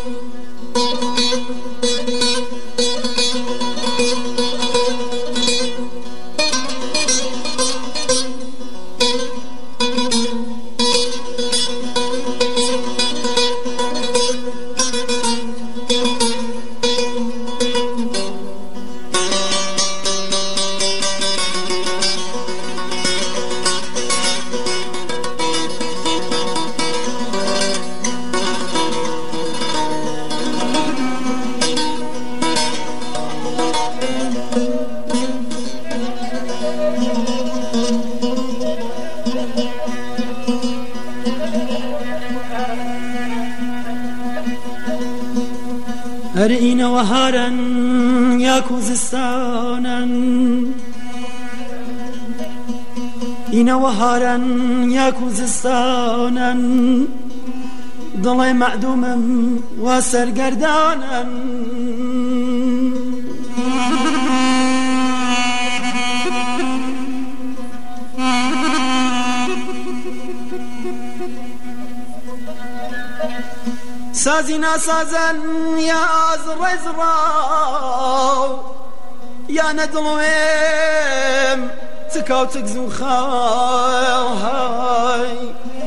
هرئين وهارا يا كوزستانا إين وهارا يا كوزستانا ضلي معدوما وسرقردانا سازنا سازا يا زري زراو يا ندلويم تكاو تكزو خاو هاي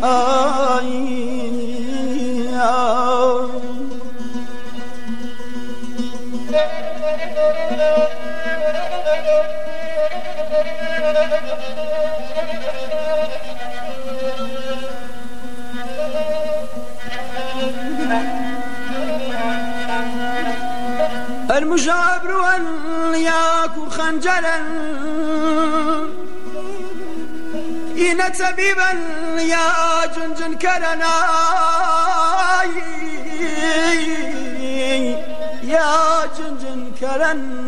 المجابر والياك خنجلا إن تبيبا يا جنجن كرنا يا جنجن كرن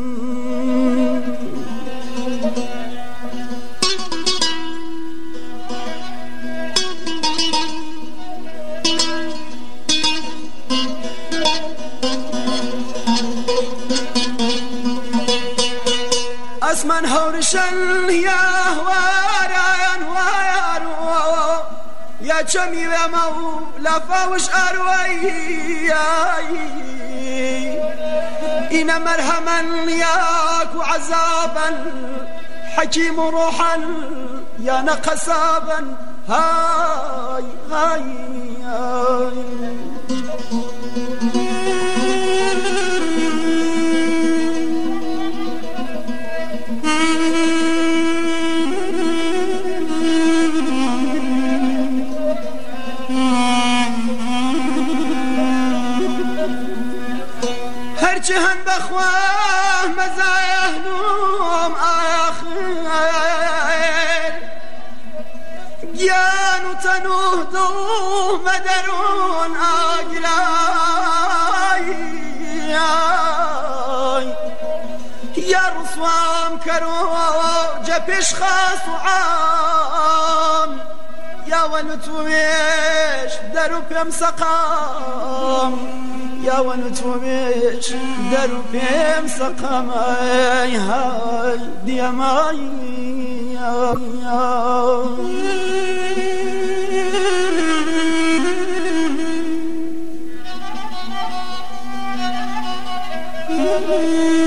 اسمن هورشن يا واران وارو يا جميل مولا فاوش اروي إن مرهما ياك عذابا حكيم روحا يا نقصابا هاي هاي هاي هرچهن بخواه مزایه نوم آخر گیانو تنوه دو مدرون آگلای یا رسوام کرو جپش خاص و عام یا ونتویش درو پیم سقام يا ونتوبيش درو بيم سقام هاي ديماي يا